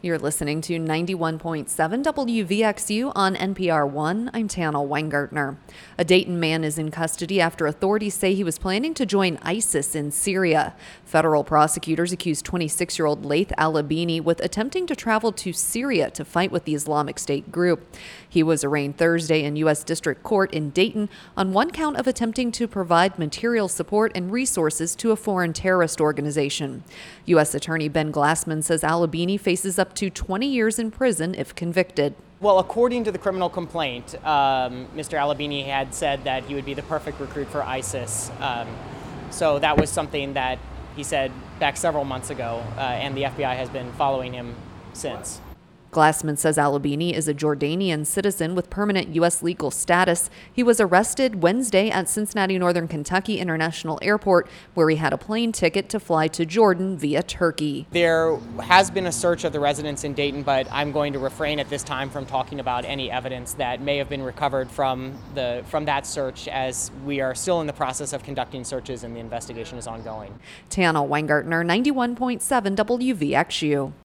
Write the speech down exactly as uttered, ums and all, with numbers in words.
You're listening to ninety-one point seven W V X U on N P R one. I'm Tana Weingartner. A Dayton man is in custody after authorities say he was planning to join ISIS in Syria. Federal prosecutors accused twenty-six-year-old Laith Alabini with attempting to travel to Syria to fight with the Islamic State group. He was arraigned Thursday in U S District Court in Dayton on one count of attempting to provide material support and resources to a foreign terrorist organization. U S Attorney Ben Glassman says Alabini faces up to twenty years in prison if convicted. Well, according to the criminal complaint, um, Mister Alabini had said that he would be the perfect recruit for ISIS. Um, so that was something that he said back several months ago, uh, and the F B I has been following him since. Glassman says Alabini is a Jordanian citizen with permanent U S legal status. He was arrested Wednesday at Cincinnati Northern Kentucky International Airport, where he had a plane ticket to fly to Jordan via Turkey. There has been a search of the residence in Dayton, but I'm going to refrain at this time from talking about any evidence that may have been recovered from the from that search, as we are still in the process of conducting searches and the investigation is ongoing. Tana Weingartner, ninety-one point seven W V X U.